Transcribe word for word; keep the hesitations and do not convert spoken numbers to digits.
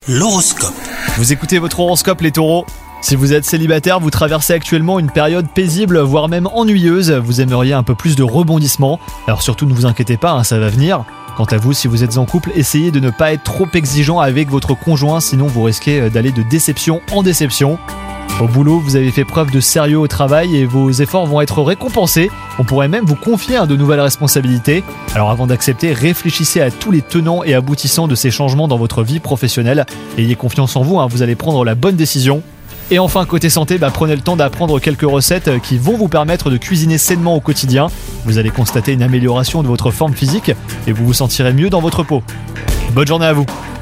L'horoscope. Vous écoutez votre horoscope les taureaux. Si vous êtes célibataire, vous traversez actuellement une période paisible, voire même ennuyeuse. Vous aimeriez un peu plus de rebondissement. Alors surtout ne vous inquiétez pas, hein, ça va venir. Quant à vous, si vous êtes en couple, essayez de ne pas être trop exigeant avec votre conjoint, sinon vous risquez d'aller de déception en déception. Au boulot, vous avez fait preuve de sérieux au travail et vos efforts vont être récompensés. On pourrait même vous confier à de nouvelles responsabilités. Alors avant d'accepter, réfléchissez à tous les tenants et aboutissants de ces changements dans votre vie professionnelle. Ayez confiance en vous, hein, vous allez prendre la bonne décision. Et enfin, côté santé, bah, prenez le temps d'apprendre quelques recettes qui vont vous permettre de cuisiner sainement au quotidien. Vous allez constater une amélioration de votre forme physique et vous vous sentirez mieux dans votre peau. Bonne journée à vous!